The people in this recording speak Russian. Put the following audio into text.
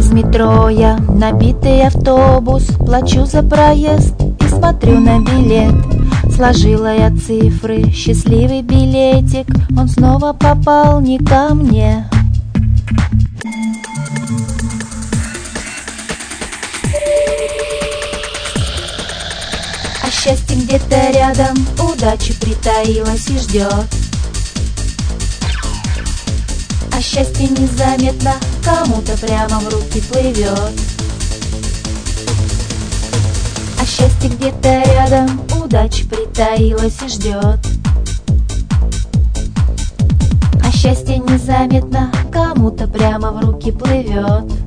из метро я, набитый автобус, плачу за проезд и смотрю на билет. Сложила я цифры, счастливый билетик, он снова попал не ко мне. А счастье где-то рядом, удача притаилась и ждет. А счастье незаметно кому-то прямо в руки плывет. А счастье где-то рядом, удача притаилась и ждет. А счастье незаметно кому-то прямо в руки плывет.